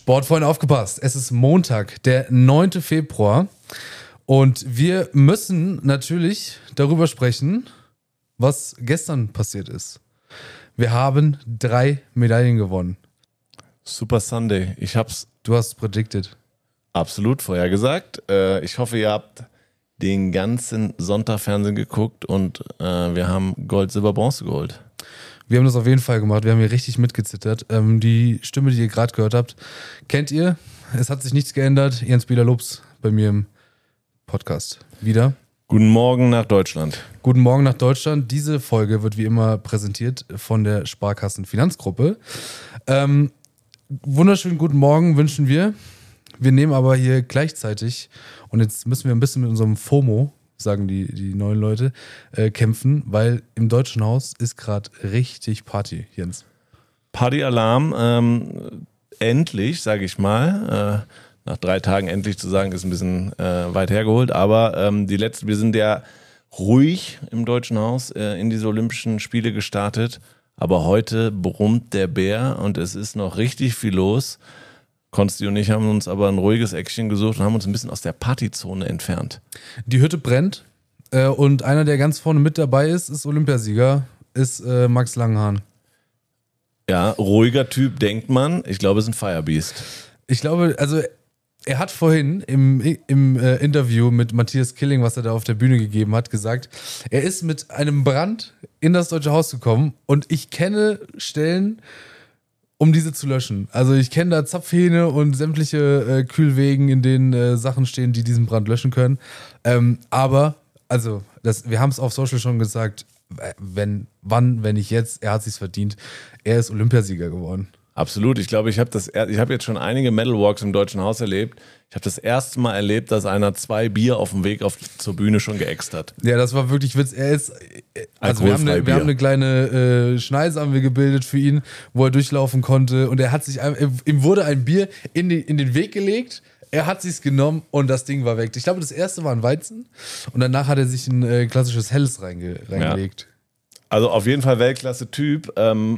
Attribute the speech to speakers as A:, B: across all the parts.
A: Sportfreunde, aufgepasst. Es ist Montag, der 9. Februar. Und wir müssen natürlich darüber sprechen, was gestern passiert ist. Wir haben 3 Medaillen gewonnen.
B: Super Sunday.
A: Du hast es predicted.
B: Absolut vorhergesagt. Ich hoffe, ihr habt den ganzen Sonntag Fernsehen geguckt und wir haben Gold, Silber, Bronze geholt.
A: Wir haben das auf jeden Fall gemacht. Wir haben hier richtig mitgezittert. Die Stimme, die ihr gerade gehört habt, kennt ihr. Es hat sich nichts geändert. Jens Bieler-Lobs bei mir im Podcast. Wieder.
B: Guten Morgen nach Deutschland.
A: Guten Morgen nach Deutschland. Diese Folge wird wie immer präsentiert von der Sparkassen Finanzgruppe. Wunderschönen guten Morgen wünschen wir. Wir nehmen aber hier gleichzeitig, und jetzt müssen wir ein bisschen mit unserem FOMO, sagen die neuen Leute, kämpfen, weil im Deutschen Haus ist gerade richtig Party, Jens.
B: Partyalarm, endlich, sage ich mal. Nach 3 Tagen endlich zu sagen, ist ein bisschen weit hergeholt, aber wir sind ja ruhig im Deutschen Haus in diese Olympischen Spiele gestartet, aber heute brummt der Bär und es ist noch richtig viel los. Konsti und ich haben uns aber ein ruhiges Eckchen gesucht und haben uns ein bisschen aus der Partyzone entfernt.
A: Die Hütte brennt und einer, der ganz vorne mit dabei ist Olympiasieger, ist Max Langenhahn.
B: Ja, ruhiger Typ, denkt man. Ich glaube, es ist ein Firebeast.
A: Ich glaube, also er hat vorhin im Interview mit Matthias Killing, was er da auf der Bühne gegeben hat, gesagt, er ist mit einem Brand in das Deutsche Haus gekommen und ich kenne Stellen, um diese zu löschen. Also ich kenne da Zapfhähne und sämtliche Kühlwegen, in denen Sachen stehen, die diesen Brand löschen können. Aber, also, wir haben es auf Social schon gesagt, wenn nicht jetzt, er hat sich's verdient. Er ist Olympiasieger geworden.
B: Absolut. Ich glaube, ich habe jetzt schon einige Medal Walks im Deutschen Haus erlebt. Ich habe das erste Mal erlebt, dass einer 2 Bier auf dem Weg zur Bühne schon geäxt hat.
A: Ja, das war wirklich Witz. Also wir haben eine kleine Schneise haben wir gebildet für ihn, wo er durchlaufen konnte. Und ihm wurde ein Bier in den Weg gelegt. Er hat sich's genommen und das Ding war weg. Ich glaube, das erste war ein Weizen und danach hat er sich ein klassisches Helles reingelegt.
B: Ja. Also auf jeden Fall Weltklasse-Typ.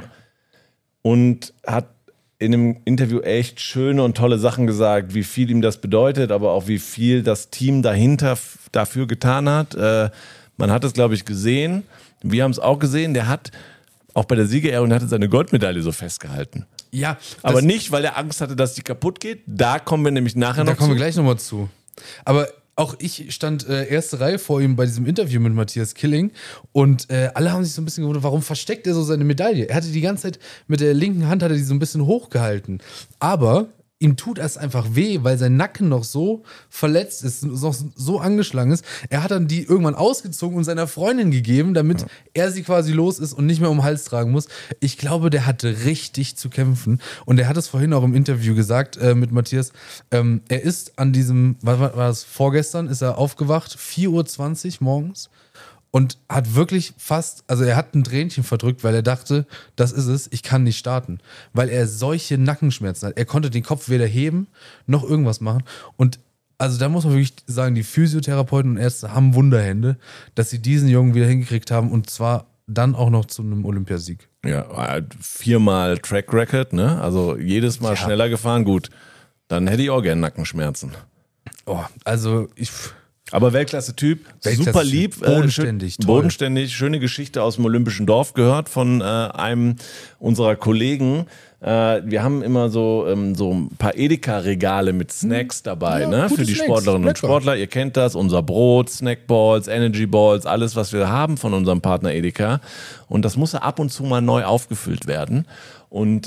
B: Und hat in einem Interview echt schöne und tolle Sachen gesagt, wie viel ihm das bedeutet, aber auch wie viel das Team dahinter dafür getan hat. Man hat es, glaube ich, gesehen. Wir haben es auch gesehen. Der hat auch bei der Siegerehrung seine Goldmedaille so festgehalten.
A: Ja.
B: Aber nicht, weil er Angst hatte, dass die kaputt geht. Da kommen wir nämlich nachher noch zu.
A: Da kommen wir gleich nochmal zu. Aber auch ich stand erste Reihe vor ihm bei diesem Interview mit Matthias Killing und alle haben sich so ein bisschen gewundert, warum versteckt er so seine Medaille? Er hatte die ganze Zeit mit der linken Hand die so ein bisschen hochgehalten. Aber ihm tut es einfach weh, weil sein Nacken noch so verletzt ist, noch so angeschlagen ist. Er hat dann die irgendwann ausgezogen und seiner Freundin gegeben, damit er sie quasi los ist und nicht mehr um den Hals tragen muss. Ich glaube, der hatte richtig zu kämpfen. Und er hat es vorhin auch im Interview gesagt mit Matthias. Er ist an diesem, was war das, vorgestern ist er aufgewacht, 4:20 Uhr morgens. Und hat wirklich er hat ein Tränchen verdrückt, weil er dachte, das ist es, ich kann nicht starten. Weil er solche Nackenschmerzen hat. Er konnte den Kopf weder heben, noch irgendwas machen. Und also da muss man wirklich sagen, die Physiotherapeuten und Ärzte haben Wunderhände, dass sie diesen Jungen wieder hingekriegt haben und zwar dann auch noch zu einem Olympiasieg.
B: Ja, 4-mal Track Record, ne? Also jedes Mal schneller gefahren, gut. Dann hätte ich auch gerne Nackenschmerzen.
A: Oh, also
B: aber Weltklasse-Typ, super lieb, bodenständig, schöne Geschichte aus dem Olympischen Dorf gehört von einem unserer Kollegen. Wir haben immer so ein paar Edeka-Regale mit Snacks dabei, ne? Für die Sportlerinnen und Sportler. Ihr kennt das, unser Brot, Snackballs, Energy Balls, alles, was wir haben von unserem Partner Edeka. Und das muss ab und zu mal neu aufgefüllt werden. Und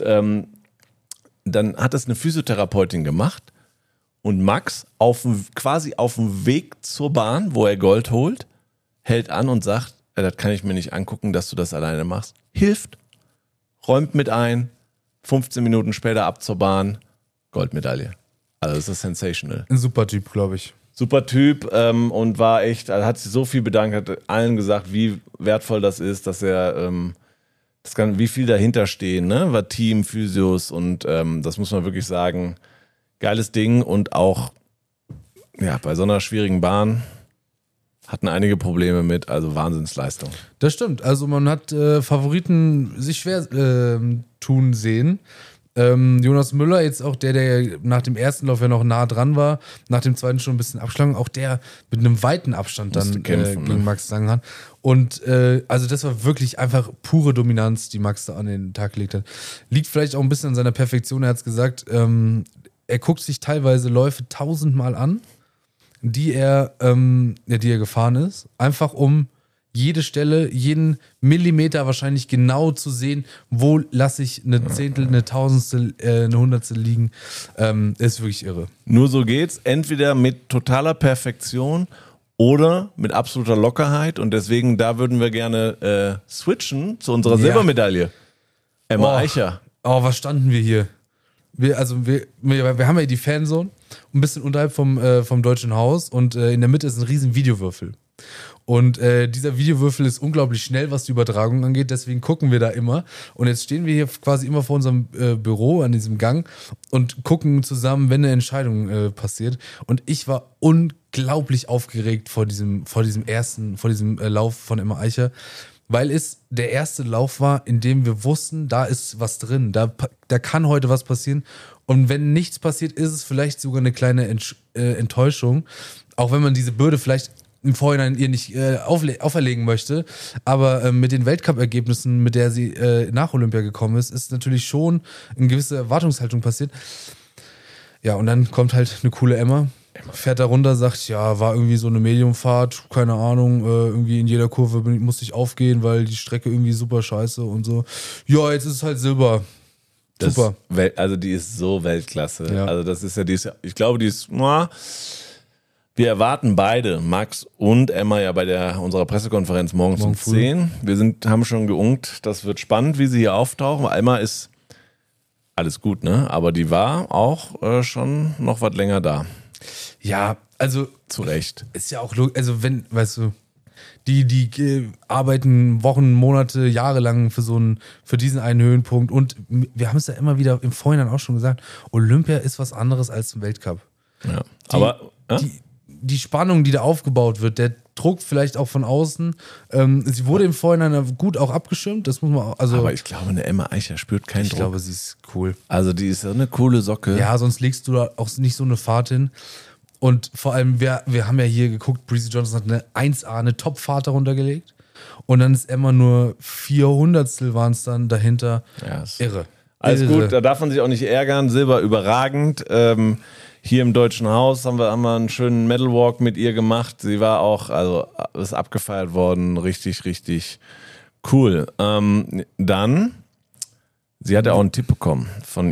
B: dann hat das eine Physiotherapeutin gemacht. Und Max quasi auf dem Weg zur Bahn, wo er Gold holt, hält an und sagt, das kann ich mir nicht angucken, dass du das alleine machst. Hilft, räumt mit ein, 15 Minuten später ab zur Bahn, Goldmedaille. Also das ist sensational.
A: Ein super Typ, glaube ich.
B: Super Typ und war echt, hat sich so viel bedankt, hat allen gesagt, wie wertvoll das ist, dass er, wie viel dahinter stehen, ne? War Team, Physios und das muss man wirklich sagen, geiles Ding und auch bei so einer schwierigen Bahn hatten einige Probleme mit, also Wahnsinnsleistung.
A: Das stimmt, also man hat Favoriten sich schwer tun sehen. Jonas Müller, jetzt auch der nach dem ersten Lauf ja noch nah dran war, nach dem zweiten schon ein bisschen abschlagen, auch der mit einem weiten Abstand dann gegen Max Sagan. Und also das war wirklich einfach pure Dominanz, die Max da an den Tag gelegt hat. Liegt vielleicht auch ein bisschen an seiner Perfektion, er hat es gesagt, er guckt sich teilweise Läufe 1000-mal an, die er gefahren ist, einfach um jede Stelle, jeden Millimeter wahrscheinlich genau zu sehen, wo lasse ich eine Zehntel, eine Tausendstel, eine Hundertstel liegen. Ist wirklich irre.
B: Nur so geht's. Entweder mit totaler Perfektion oder mit absoluter Lockerheit. Und deswegen, da würden wir gerne switchen zu unserer Silbermedaille. Emma Eicher.
A: Oh, was standen wir hier? Wir haben ja die Fanzone, ein bisschen unterhalb vom Deutschen Haus und in der Mitte ist ein riesen Videowürfel. Und dieser Videowürfel ist unglaublich schnell, was die Übertragung angeht, deswegen gucken wir da immer. Und jetzt stehen wir hier quasi immer vor unserem Büro an diesem Gang und gucken zusammen, wenn eine Entscheidung passiert. Und ich war unglaublich aufgeregt vor diesem Lauf von Emma Eicher, weil es der erste Lauf war, in dem wir wussten, da ist was drin, da kann heute was passieren. Und wenn nichts passiert, ist es vielleicht sogar eine kleine Enttäuschung, auch wenn man diese Bürde vielleicht im Vorhinein ihr nicht auferlegen möchte. Aber mit den Weltcup-Ergebnissen, mit der sie nach Olympia gekommen ist natürlich schon eine gewisse Erwartungshaltung passiert. Ja, und dann kommt halt eine coole Emma, fährt da runter, sagt, ja, war irgendwie so eine Mediumfahrt, keine Ahnung, irgendwie in jeder Kurve musste ich aufgehen, weil die Strecke irgendwie super scheiße und so. Ja, jetzt ist es halt Silber. Super.
B: Also die ist so Weltklasse.
A: Ja.
B: Also das ist ja, ich glaube, wir erwarten beide, Max und Emma, ja bei unserer Pressekonferenz morgens um 10. Wir haben schon geunkt, das wird spannend, wie sie hier auftauchen. Emma ist alles gut, ne? Aber die war auch schon noch was länger da.
A: Ja, also
B: zu Recht.
A: Ist ja auch, also weißt du, die arbeiten Wochen, Monate, Jahre lang für diesen einen Höhenpunkt und wir haben es ja immer wieder im Vorhinein auch schon gesagt, Olympia ist was anderes als ein Weltcup.
B: Ja,
A: die Spannung, die da aufgebaut wird, der Druck vielleicht auch von außen, sie wurde im Vorhinein gut auch abgeschirmt, das muss man auch, also.
B: Aber ich glaube, eine Emma Eicher spürt keinen Druck.
A: Ich glaube, sie ist cool.
B: Also die ist so eine coole Socke.
A: Ja, sonst legst du da auch nicht so eine Fahrt hin. Und vor allem, wir haben ja hier geguckt, Breezy Johnson hat eine 1A, eine Top-Fahrt darunter gelegt. Und dann ist Emma nur 400stel waren es dann dahinter.
B: Ja,
A: irre.
B: Alles gut, da darf man sich auch nicht ärgern. Silber überragend. Hier im Deutschen Haus haben wir einen schönen Medal Walk mit ihr gemacht. Sie war auch, also ist abgefeiert worden. Richtig, richtig cool. Dann, sie hat ja auch einen Tipp bekommen von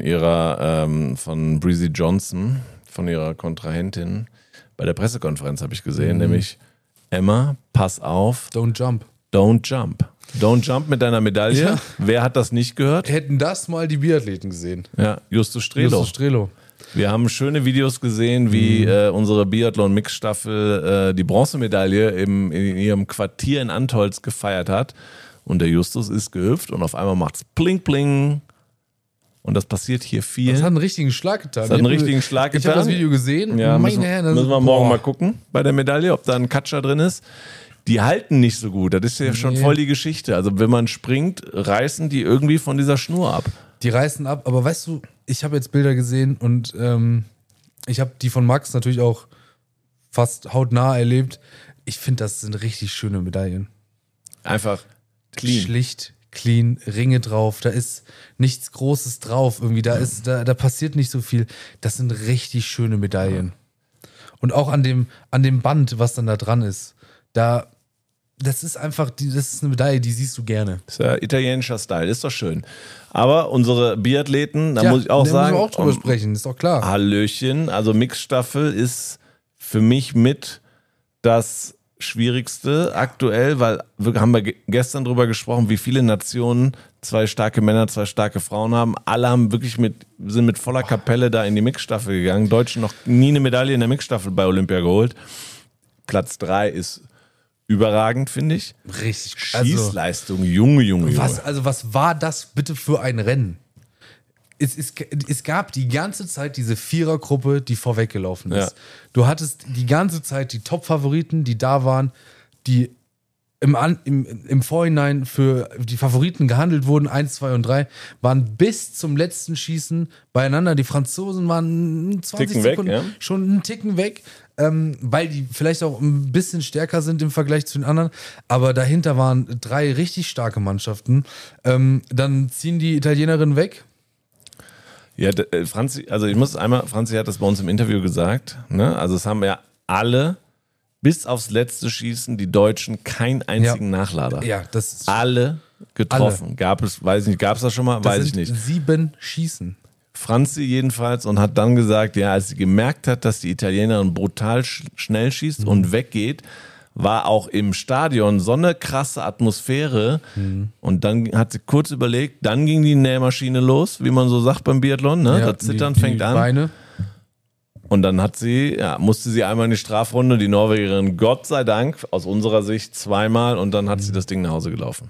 B: Breezy Johnson, von ihrer Kontrahentin. Bei der Pressekonferenz habe ich gesehen, nämlich Emma, pass auf.
A: Don't jump.
B: Don't jump. Don't jump mit deiner Medaille. Ja. Wer hat das nicht gehört?
A: Hätten das mal die Biathleten gesehen.
B: Ja, Justus Strelo. Wir haben schöne Videos gesehen, wie unsere Biathlon-Mix-Staffel die Bronzemedaille in ihrem Quartier in Antholz gefeiert hat. Und der Justus ist gehüpft und auf einmal macht's pling pling. Und das passiert hier viel.
A: Das hat einen richtigen Schlag getan.
B: Ich habe
A: das Video gesehen.
B: Ja, müssen wir morgen mal gucken bei der Medaille, ob da ein Katscher drin ist. Die halten nicht so gut. Das ist ja schon voll die Geschichte. Also wenn man springt, reißen die irgendwie von dieser Schnur ab.
A: Die reißen ab. Aber weißt du, ich habe jetzt Bilder gesehen und ich habe die von Max natürlich auch fast hautnah erlebt. Ich finde, das sind richtig schöne Medaillen.
B: Einfach clean.
A: Schlicht, clean, Ringe drauf, da ist nichts Großes drauf irgendwie, da passiert nicht so viel. Das sind richtig schöne Medaillen. Ja. Und auch an dem Band, was dann da dran ist, das ist einfach, das ist eine Medaille, die siehst du gerne.
B: Das ist ja italienischer Style, ist doch schön. Aber unsere Biathleten, da muss ich auch sagen,
A: müssen wir auch drüber sprechen, ist doch klar.
B: Hallöchen, also Mixstaffel ist für mich mit das Schwierigste aktuell, weil haben wir gestern drüber gesprochen, wie viele Nationen 2 starke Männer, 2 starke Frauen haben. Alle haben wirklich sind mit voller Kapelle da in die Mixstaffel gegangen. Deutschen noch nie eine Medaille in der Mixstaffel bei Olympia geholt. Platz 3 ist überragend, finde ich.
A: Richtig.
B: Schießleistung, Junge.
A: Was war das bitte für ein Rennen? Es gab die ganze Zeit diese Vierergruppe, die vorweggelaufen ist. Ja. Du hattest die ganze Zeit die Top-Favoriten, die da waren, die im Vorhinein für die Favoriten gehandelt wurden, 1, 2 und 3, waren bis zum letzten Schießen beieinander. Die Franzosen waren 20 Sekunden schon einen Ticken weg, weil die vielleicht auch ein bisschen stärker sind im Vergleich zu den anderen. Aber dahinter waren 3 richtig starke Mannschaften. Dann ziehen die Italienerinnen weg.
B: Ja, Franzi hat das bei uns im Interview gesagt, ne? Also es haben ja alle bis aufs letzte Schießen die Deutschen keinen einzigen Nachlader.
A: Ja, das ist
B: alle getroffen. Gab es das schon mal?
A: Das
B: weiß ich
A: sind
B: nicht.
A: 7 Schießen.
B: Franzi jedenfalls und hat dann gesagt, ja, als sie gemerkt hat, dass die Italienerin brutal schnell schießt und weggeht, war auch im Stadion so eine krasse Atmosphäre und dann hat sie kurz überlegt, dann ging die Nähmaschine los, wie man so sagt beim Biathlon, ne?
A: Ja,
B: das Zittern fängt an.
A: Beine.
B: Und dann musste sie einmal in die Strafrunde, die Norwegerin, Gott sei Dank, aus unserer Sicht zweimal und dann hat sie das Ding nach Hause gelaufen.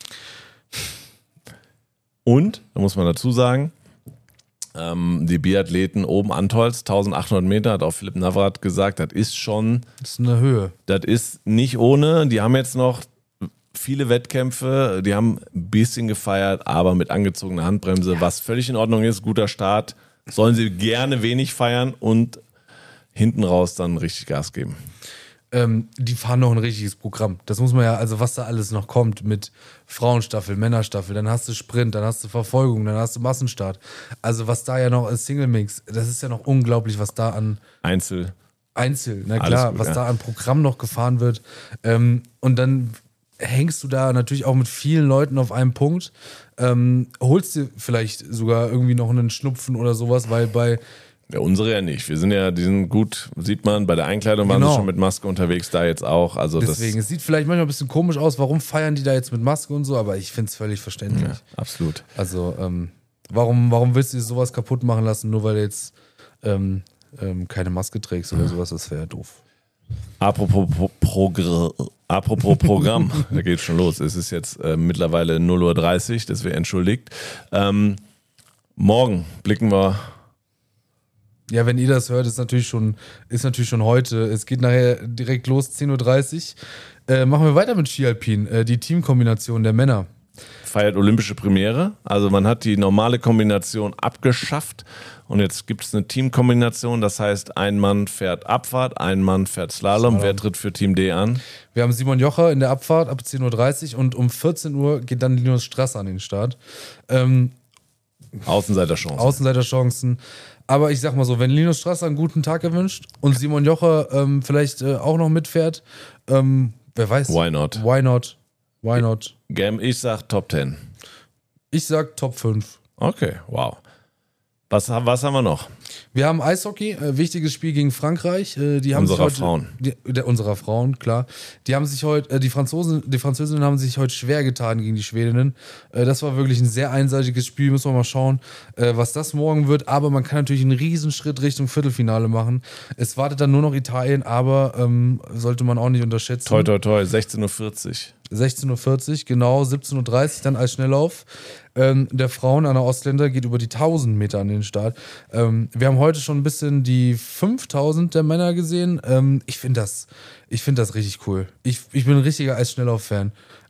B: Und, da muss man dazu sagen, die Biathleten oben Antholz, 1800 Meter, hat auch Philipp Navrat gesagt, das ist
A: eine Höhe.
B: Das ist nicht ohne, die haben jetzt noch viele Wettkämpfe, die haben ein bisschen gefeiert, aber mit angezogener Handbremse, was völlig in Ordnung ist, guter Start. Sollen sie gerne wenig feiern und hinten raus dann richtig Gas geben.
A: Die fahren noch ein richtiges Programm. Das muss man ja, also was da alles noch kommt mit Frauenstaffel, Männerstaffel, dann hast du Sprint, dann hast du Verfolgung, dann hast du Massenstart. Also was da ja noch als Single-Mix, das ist ja noch unglaublich, was da an
B: Einzel,
A: na klar,
B: gut,
A: was da an Programm noch gefahren wird. Und dann hängst du da natürlich auch mit vielen Leuten auf einem Punkt, holst dir vielleicht sogar irgendwie noch einen Schnupfen oder sowas, weil bei
B: ja, unsere ja nicht. Die sind gut, sieht man, bei der Einkleidung waren sie schon mit Maske unterwegs, da jetzt auch. Also
A: deswegen, es sieht vielleicht manchmal ein bisschen komisch aus, warum feiern die da jetzt mit Maske und so, aber ich finde es völlig verständlich.
B: Ja, absolut.
A: Also, warum willst du dir sowas kaputt machen lassen, nur weil du jetzt keine Maske trägst oder sowas, das wäre ja doof.
B: Apropos Programm, da geht schon los. Es ist jetzt mittlerweile 0:30 Uhr, das wäre entschuldigt. Morgen blicken wir.
A: Ja, wenn ihr das hört, ist natürlich schon heute. Es geht nachher direkt los, 10:30 Uhr. Machen wir weiter mit Ski Alpin, die Teamkombination der Männer.
B: Feiert olympische Premiere. Also man hat die normale Kombination abgeschafft und jetzt gibt es eine Teamkombination. Das heißt, ein Mann fährt Abfahrt, ein Mann fährt Slalom. Wer tritt für Team D an?
A: Wir haben Simon Jocher in der Abfahrt ab 10:30 Uhr und um 14 Uhr geht dann Linus Strasser an den Start. Außenseiterchancen. Aber ich sag mal so, wenn Linus Strasser einen guten Tag erwünscht und Simon Jocher vielleicht auch noch mitfährt, wer weiß.
B: Why not? Ich sag Top 10.
A: Ich sag Top 5.
B: Okay, wow. Was haben wir noch?
A: Wir haben Eishockey, wichtiges Spiel gegen Frankreich.
B: Unserer Frauen,
A: klar. Die haben sich heute, die Französinnen haben sich heute schwer getan gegen die Schwedinnen. Das war wirklich ein sehr einseitiges Spiel. Müssen wir mal schauen, was das morgen wird. Aber man kann natürlich einen Riesen-Schritt Richtung Viertelfinale machen. Es wartet dann nur noch Italien, aber sollte man auch nicht unterschätzen.
B: Toi, 16:40 Uhr.
A: 16:40 Uhr, genau, 17:30 Uhr dann als Schnelllauf. Der Frauen an der Ostländer geht über die 1000 Meter an den Start. Wir haben heute schon ein bisschen die 5000 der Männer gesehen. Ich finde das richtig cool. Ich bin ein richtiger Eisschnelllauf-Fan.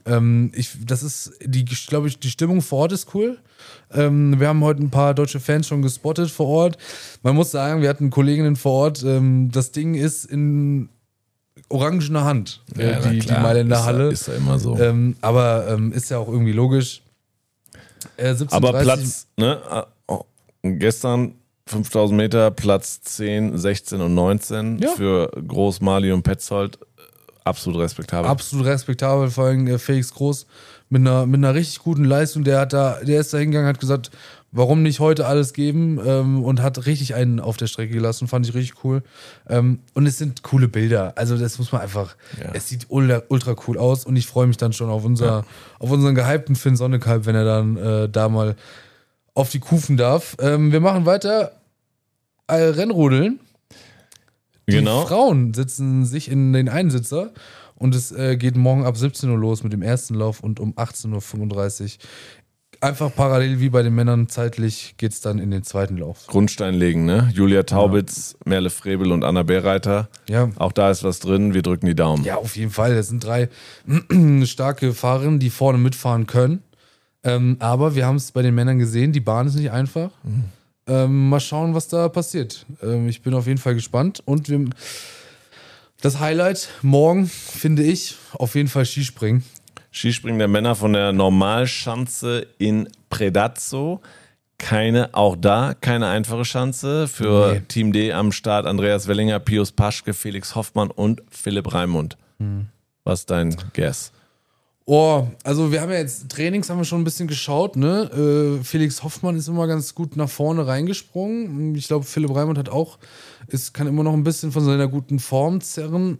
A: Die Stimmung vor Ort ist cool. Wir haben heute ein paar deutsche Fans schon gespottet vor Ort. Man muss sagen, wir hatten Kolleginnen vor Ort. Das Ding ist in orangener Hand, die Mailänder Halle.
B: Ist ja immer so.
A: Aber ist ja auch irgendwie logisch. 17,
B: aber
A: 30.
B: Platz, ne? Gestern 5000 Meter, Platz 10, 16 und 19 für Groß, Mali und Petzold. Absolut respektabel.
A: Absolut respektabel, vor allem Felix Groß mit einer richtig guten Leistung. Der ist da hingegangen, hat gesagt, warum nicht heute alles geben, und hat richtig einen auf der Strecke gelassen, fand ich richtig cool. Und es sind coole Bilder, also das muss man einfach, es sieht ultra cool aus und ich freue mich dann schon auf unseren gehypten Finn Sonnekalb, wenn er dann da mal auf die Kufen darf. Wir machen weiter, Rennrodeln. Die Frauen sitzen sich in den Einsitzer und es geht morgen ab 17 Uhr los mit dem ersten Lauf und um 18:35 Uhr Einfach parallel wie bei den Männern zeitlich geht es dann in den zweiten Lauf.
B: Grundstein legen, ne? Julia Taubitz, Merle Frebel und Anna Bereiter.
A: Ja.
B: Auch da ist was drin, wir drücken die Daumen.
A: Ja, auf jeden Fall. Das sind 3 starke Fahrerinnen, die vorne mitfahren können. Aber wir haben es bei den Männern gesehen, die Bahn ist nicht einfach. Mal schauen, was da passiert. Ich bin auf jeden Fall gespannt. Und das Highlight morgen, finde ich, auf jeden Fall Skispringen.
B: Skispringen der Männer von der Normalschanze in Predazzo. Keine einfache Schanze für Team D am Start. Andreas Wellinger, Pius Paschke, Felix Hoffmann und Philipp Raimund. Was ist dein Guess?
A: Oh, also wir haben ja jetzt Trainings, haben wir schon ein bisschen geschaut, ne? Felix Hoffmann ist immer ganz gut nach vorne reingesprungen. Ich glaube, Philipp Raimund kann immer noch ein bisschen von seiner guten Form zerren.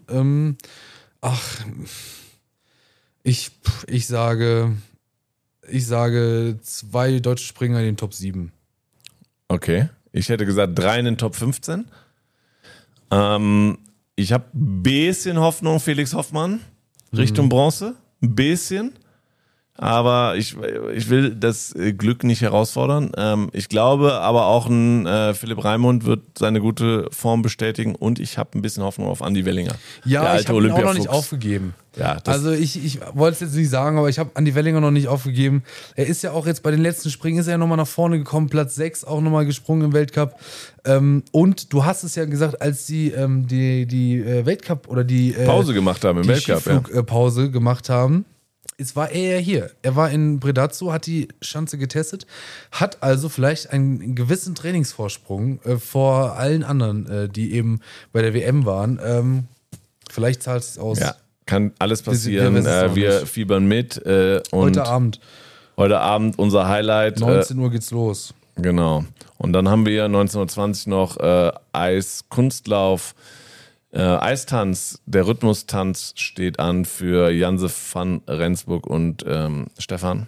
A: Ich sage 2 deutsche Springer in den Top 7.
B: Okay, ich hätte gesagt 3 in den Top 15. Ich habe ein bisschen Hoffnung, Felix Hoffmann, Richtung Bronze. Ein bisschen, aber ich will das Glück nicht herausfordern. Ich glaube aber auch ein Philipp Raimund wird seine gute Form bestätigen und ich habe ein bisschen Hoffnung auf Andi Wellinger.
A: Ja, ich habe ihn auch noch nicht aufgegeben.
B: Ja,
A: also ich wollte es jetzt nicht sagen, aber ich habe Andi Wellinger noch nicht aufgegeben. Er ist ja auch jetzt bei den letzten Springen, ist er ja nochmal nach vorne gekommen, Platz 6 auch nochmal gesprungen im Weltcup. Und du hast es ja gesagt, als die Weltcup oder die
B: Pause gemacht haben im Weltcup,
A: Pause gemacht haben. Es war er ja hier. Er war in Predazzo, hat die Schanze getestet, hat also vielleicht einen gewissen Trainingsvorsprung vor allen anderen, die eben bei der WM waren. Vielleicht zahlt es aus.
B: Ja, kann alles passieren. Wir fiebern mit. Und heute Abend unser Highlight.
A: 19 Uhr geht's los.
B: Genau. Und dann haben wir 19.20 noch Eiskunstlauf. Eistanz, der Rhythmustanz steht an für Janse van Rensburg und Stefan,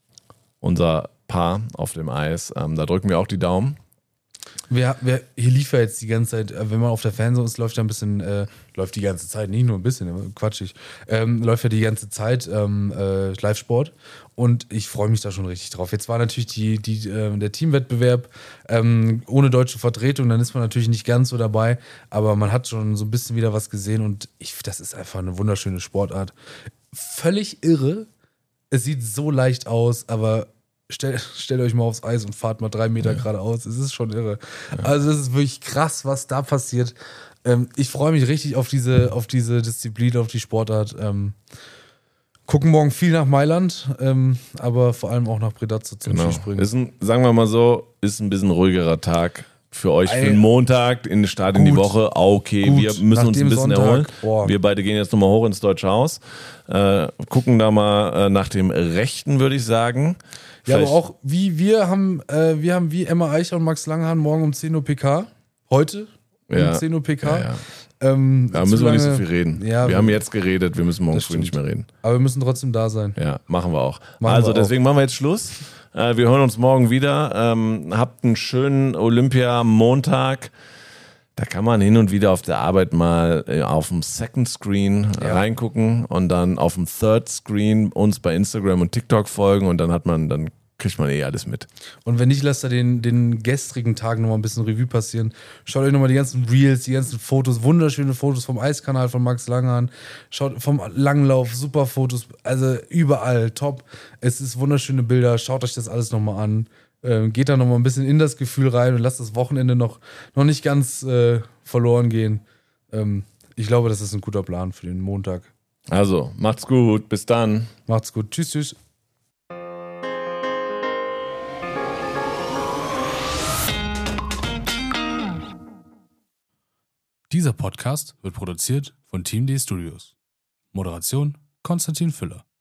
B: unser Paar auf dem Eis. Da drücken wir auch die Daumen.
A: Hier lief ja jetzt die ganze Zeit, wenn man auf der Fernsehung ist, läuft ja ein bisschen, läuft die ganze Zeit, nicht nur ein bisschen, quatschig, läuft ja die ganze Zeit Live-Sport und ich freue mich da schon richtig drauf. Jetzt war natürlich der Teamwettbewerb ohne deutsche Vertretung, dann ist man natürlich nicht ganz so dabei, aber man hat schon so ein bisschen wieder was gesehen und das ist einfach eine wunderschöne Sportart. Völlig irre, es sieht so leicht aus, aber stellt euch mal aufs Eis und fahrt mal 3 Meter geradeaus. Es ist schon irre. Ja. Also es ist wirklich krass, was da passiert. Ich freue mich richtig auf diese Disziplin, auf die Sportart. Gucken morgen viel nach Mailand, aber vor allem auch nach Predazzo zum Skispringen.
B: Sagen wir mal so, ist ein bisschen ruhigerer Tag für euch für den Montag, in den Start in die Woche. Okay, wir müssen uns ein bisschen erholen. Wir beide gehen jetzt nochmal hoch ins Deutsche Haus. Gucken da mal nach dem Rechten, würde ich sagen.
A: Ja, aber auch wir haben wie Emma Eicher und Max Langhahn morgen um 10 Uhr PK. Heute um 10 Uhr PK.
B: Ja. Da müssen wir nicht so viel reden. Ja, wir haben jetzt geredet, wir müssen morgen früh nicht mehr reden.
A: Aber wir müssen trotzdem da sein.
B: Ja, machen wir auch. Deswegen machen wir jetzt Schluss. Wir hören uns morgen wieder. Habt einen schönen Olympia-Montag. Da kann man hin und wieder auf der Arbeit mal auf dem Second Screen reingucken und dann auf dem Third Screen uns bei Instagram und TikTok folgen und dann kriegt man alles mit.
A: Und wenn nicht, lasst ihr den gestrigen Tag nochmal ein bisschen Revue passieren. Schaut euch nochmal die ganzen Reels, die ganzen Fotos, wunderschöne Fotos vom Eiskanal von Max Langhahn. Schaut vom Langlauf, super Fotos, also überall top. Es ist wunderschöne Bilder, schaut euch das alles nochmal an. Geht da nochmal ein bisschen in das Gefühl rein und lasst das Wochenende noch nicht ganz verloren gehen. Ich glaube, das ist ein guter Plan für den Montag.
B: Also, macht's gut. Bis dann.
A: Macht's gut. Tschüss, tschüss. Dieser Podcast wird produziert von Team D Studios. Moderation: Konstantin Füller.